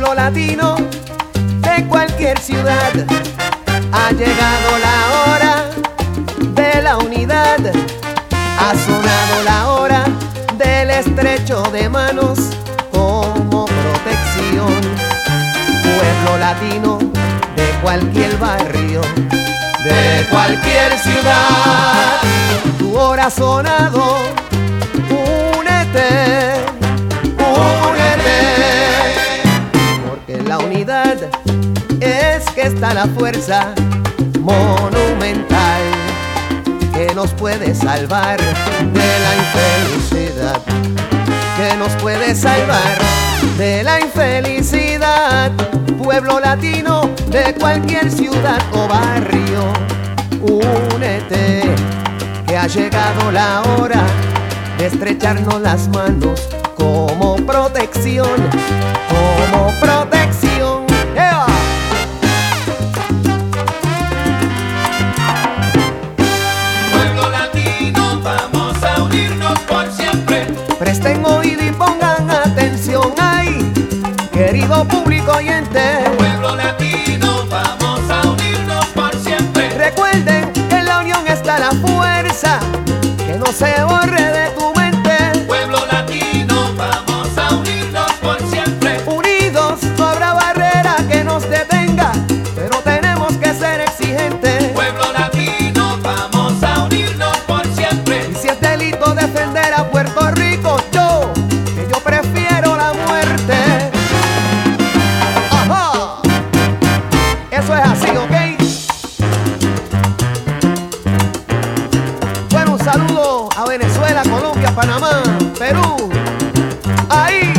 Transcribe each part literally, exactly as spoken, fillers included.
pueblo latino de cualquier ciudad. Ha llegado la hora de la unidad, ha sonado la hora del estrecho de manos como protección. Pueblo latino de cualquier barrio, de cualquier ciudad, tu hora ha sonado, únete, únete, porque en la unidad es que está la fuerza monumental que nos puede salvar de la infelicidad, que nos puede salvar de la infelicidad. Pueblo latino de cualquier ciudad o barrio, únete, que ha llegado la hora de estrecharnos las manos como protección, como protección. ¡Eva! Pueblo latino, vamos a unirnos por siempre. Presten oído y pongan atención ahí, querido público oyente. Pueblo latino, vamos a unirnos por siempre. Recuerden que en la unión está la fuerza, que no se borre de tu mente. Pueblo latino, vamos a unirnos por siempre. Unidos no habrá barrera que nos detenga, pero tenemos que ser exigentes. Pueblo latino, vamos a unirnos por siempre. Y si es delito defender a Puerto Rico, yo, que yo prefiero la muerte. ¡Ajá! Eso es así, ¿ok? Bueno, un saludo a Venezuela, Colombia, Panamá, Perú. Ahí.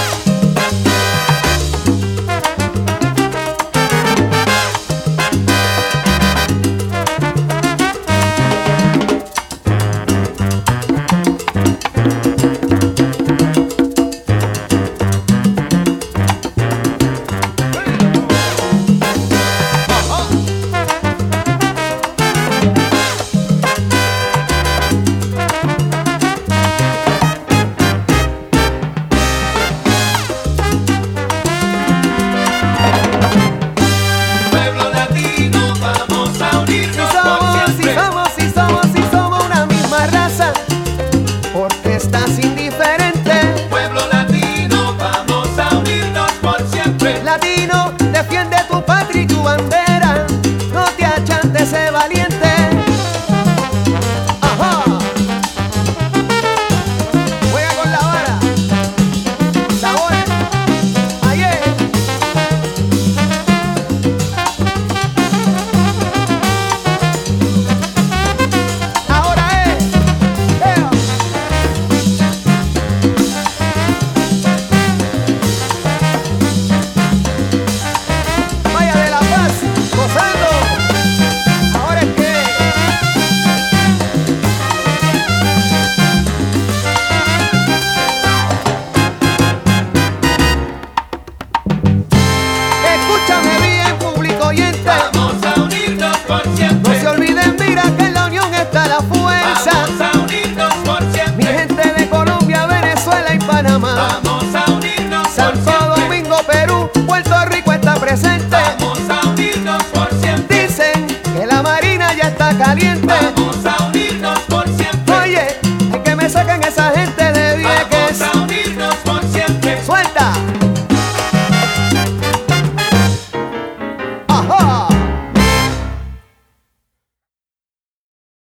Pueblo latino, vamos a unirnos Si por somos, si siempre. somos, si somos, si somos una misma raza, porque estás indiferente. Pueblo latino, vamos a unirnos por siempre. Latino, defiende tu patria y tu bandera, no te achantes, sé valiente. Ajá. Juega con la vara. Sabor. Ayer. Ahora es. Ea. Vaya de La Paz, gozando. Ahora es que escúchame bien, público oyente. Vamos a unirnos por No siempre. se olviden, mira que en la unión está la fuerza. Vamos a unirnos por Mi siempre. gente de Colombia, Venezuela y Panamá, Vamos a unirnos por Santo siempre. Domingo, Perú, Puerto Rico está presente. Vamos a unirnos por siempre. Dicen que la marina ya está caliente. Vamos